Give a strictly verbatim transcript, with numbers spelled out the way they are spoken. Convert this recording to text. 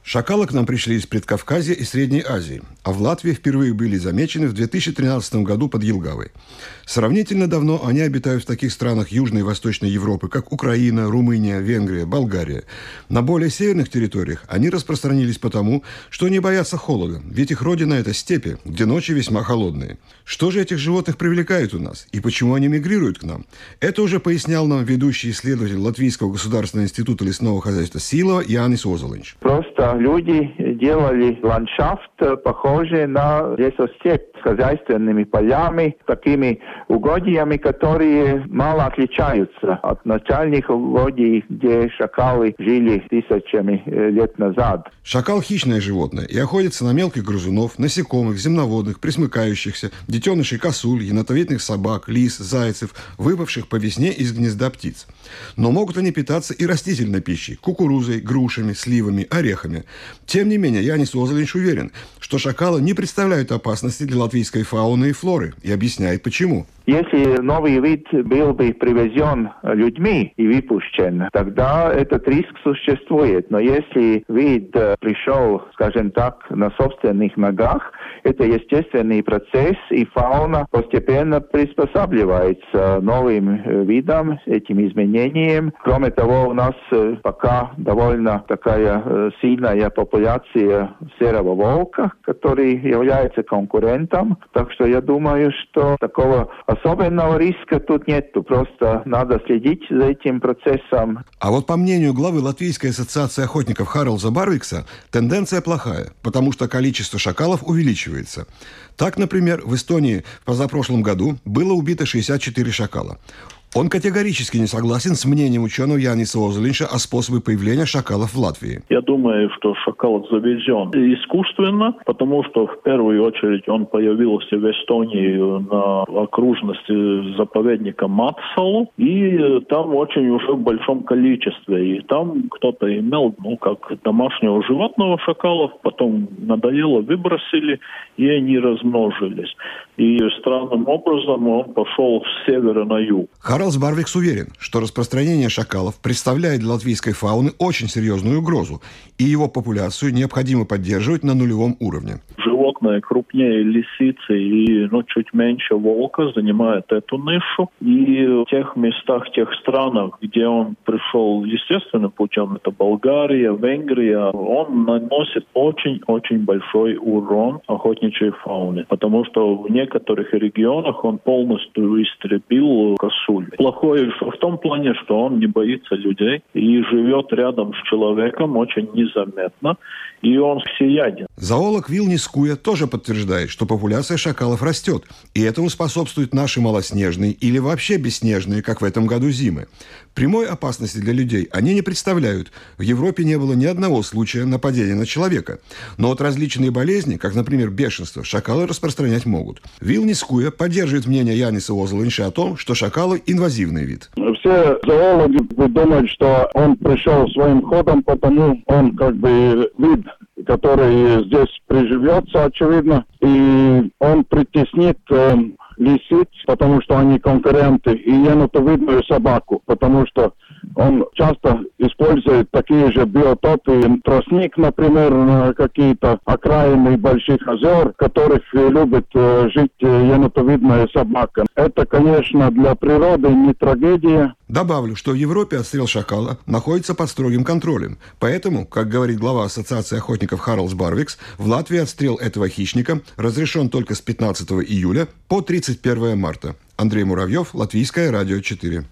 Шакалы к нам пришли из Предкавказья и Средней Азии, а в Латвии впервые были замечены в две тысячи тринадцатом году под Елгавой. Сравнительно давно они обитают в таких странах Южной и Восточной Европы, как Украина, Румыния, Венгрия, Болгария. На более северных территориях они распространились потому, что не боятся холода, ведь их родина – это степи, где ночи весьма холодные. Что же этих животных привлекает у нас и почему они мигрируют к нам? Это уже пояснял нам ведущий исследователь Латвийского государственного института лесного хозяйства Силова Янис Озолинч. Просто люди делали ландшафт, похожий на лесостепь с хозяйственными полями, такими угодьями, которые мало отличаются от начальных угодий, где шакалы жили тысячами лет назад. Шакал – хищное животное и охотится на мелких грызунов, насекомых, земноводных, пресмыкающихся, детенышей косуль, енотовидных собак, лис, зайцев, выпавших по весне из гнезда птиц. Но могут они питаться и растительной пищей – кукурузой, грушами, сливами, орехами. Тем не менее, Янис Озолинч уверен, что шакалы не представляют опасности для латвийской фауны и флоры, и объясняет, почему. Если новый вид был бы привезен людьми и выпущен, тогда этот риск существует. Но если вид пришел, скажем так, на собственных ногах, это естественный процесс, и фауна постепенно приспосабливается новым видам, этим изменениям. Кроме того, у нас пока довольно такая сильная популяция серого волка, который является конкурентом. Так что я думаю, что такого особенного риска тут нету, просто надо следить за этим процессом. А вот по мнению главы Латвийской ассоциации охотников Харалза Барвикса, тенденция плохая, потому что количество шакалов увеличивается. Так, например, в Эстонии в позапрошлом году было убито шестьдесят четыре шакала. Он категорически не согласен с мнением ученого Яниса Озолинча о способе появления шакалов в Латвии. Я думаю, что шакал завезен искусственно, потому что в первую очередь он появился в Эстонии на окружности заповедника Матсалу, и там очень уже в большом количестве. И там кто-то имел, ну, как домашнего животного шакалов, потом надоело, выбросили, и они размножились. И странным образом он пошел с севера на юг. Харалс Барвикс уверен, что распространение шакалов представляет для латвийской фауны очень серьезную угрозу, и его популяцию необходимо поддерживать на нулевом уровне. Животные крупнее лисицы и ну, чуть меньше волка занимают эту нишу. И в тех местах, тех странах, где он пришел естественным путем, это Болгария, Венгрия, он наносит очень-очень большой урон охотничьей фауне, потому что в некоторых регионах он полностью истребил косуль. Плохое в том плане, что он не боится людей и живет рядом с человеком очень незаметно, и он всеяден. Зоолог Вилнис Куя тоже подтверждает, что популяция шакалов растет, и этому способствуют наши малоснежные или вообще бесснежные, как в этом году, зимы. Прямой опасности для людей они не представляют. В Европе не было ни одного случая нападения на человека. Но вот различные болезни, как, например, бешенство, шакалы распространять могут. Вилнис Куя поддерживает мнение Яниса Озолинча о том, что шакалы – инвазивный вид. Все зоологи думают, что он пришел своим ходом, потому он как бы вид, который здесь приживется, очевидно, и он притеснит э, лисиц, потому что они конкуренты, и енотовидную собаку, потому что он часто использует такие же биотопы, тростник, например, на какие-то окраины больших озер, в которых любит э, жить енотовидная собака. Это, конечно, для природы не трагедия. Добавлю, что в Европе отстрел шакала находится под строгим контролем. Поэтому, как говорит глава Ассоциации охотников Харалс Барвикс, в Латвии отстрел этого хищника разрешен только с пятнадцатого июля по тридцать первое марта. Андрей Муравьев, Латвийское радио четыре.